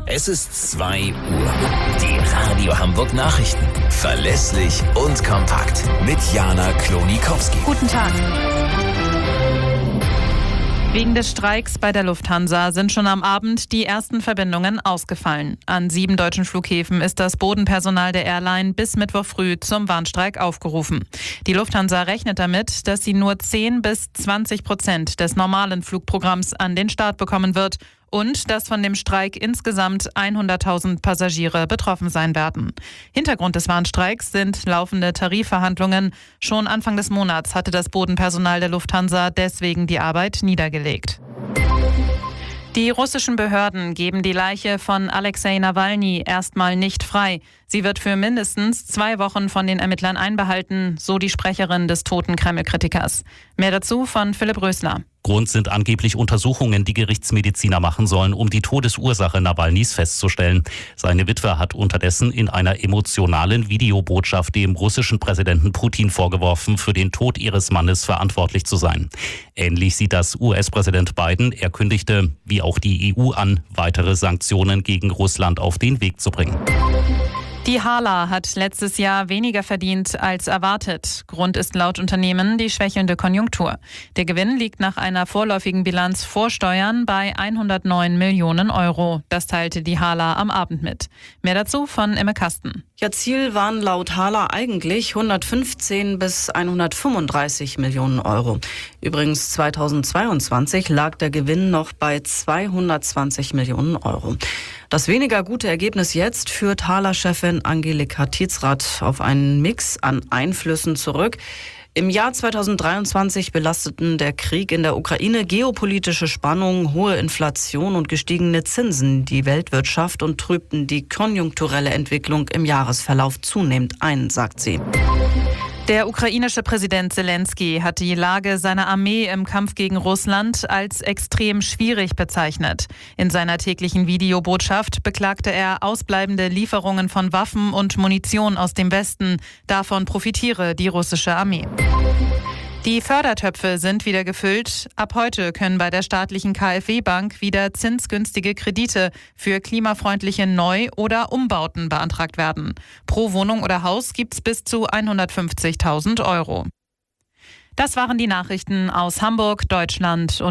Es ist 2 Uhr. Die Radio Hamburg Nachrichten. Verlässlich und kompakt. Mit Jana Klonikowski. Guten Tag. Wegen des Streiks bei der Lufthansa sind schon am Abend die ersten Verbindungen ausgefallen. An 7 deutschen Flughäfen ist das Bodenpersonal der Airline bis Mittwoch früh zum Warnstreik aufgerufen. Die Lufthansa rechnet damit, dass sie nur 10-20% des normalen Flugprogramms an den Start bekommen wird und dass von dem Streik insgesamt 100.000 Passagiere betroffen sein werden. Hintergrund des Warnstreiks sind laufende Tarifverhandlungen. Schon Anfang des Monats hatte das Bodenpersonal der Lufthansa deswegen die Arbeit niedergelegt. Die russischen Behörden geben die Leiche von Alexei Nawalny erstmal nicht frei. Sie wird für mindestens 2 Wochen von den Ermittlern einbehalten, so die Sprecherin des toten Kreml-Kritikers. Mehr dazu von Philipp Rösler. Grund sind angeblich Untersuchungen, die Gerichtsmediziner machen sollen, um die Todesursache Nawalnys festzustellen. Seine Witwe hat unterdessen in einer emotionalen Videobotschaft dem russischen Präsidenten Putin vorgeworfen, für den Tod ihres Mannes verantwortlich zu sein. Ähnlich sieht das US-Präsident Biden. Er kündigte, wie auch die EU, an, weitere Sanktionen gegen Russland auf den Weg zu bringen. Die HHLA hat letztes Jahr weniger verdient als erwartet. Grund ist laut Unternehmen die schwächelnde Konjunktur. Der Gewinn liegt nach einer vorläufigen Bilanz vor Steuern bei 109 Millionen Euro. Das teilte die HHLA am Abend mit. Mehr dazu von Imme Kasten. Ja, Ziel waren laut HHLA eigentlich 115 bis 135 Millionen Euro. Übrigens 2022 lag der Gewinn noch bei 220 Millionen Euro. Das weniger gute Ergebnis jetzt führt HHLA-Chefin Angelika Tietzrath auf einen Mix an Einflüssen zurück. Im Jahr 2023 belasteten der Krieg in der Ukraine, geopolitische Spannungen, hohe Inflation und gestiegene Zinsen die Weltwirtschaft und trübten die konjunkturelle Entwicklung im Jahresverlauf zunehmend ein, sagt sie. Der ukrainische Präsident Zelensky hat die Lage seiner Armee im Kampf gegen Russland als extrem schwierig bezeichnet. In seiner täglichen Videobotschaft beklagte er ausbleibende Lieferungen von Waffen und Munition aus dem Westen. Davon profitiere die russische Armee. Die Fördertöpfe sind wieder gefüllt. Ab heute können bei der staatlichen KfW-Bank wieder zinsgünstige Kredite für klimafreundliche Neu- oder Umbauten beantragt werden. Pro Wohnung oder Haus gibt's bis zu 150.000 Euro. Das waren die Nachrichten aus Hamburg, Deutschland und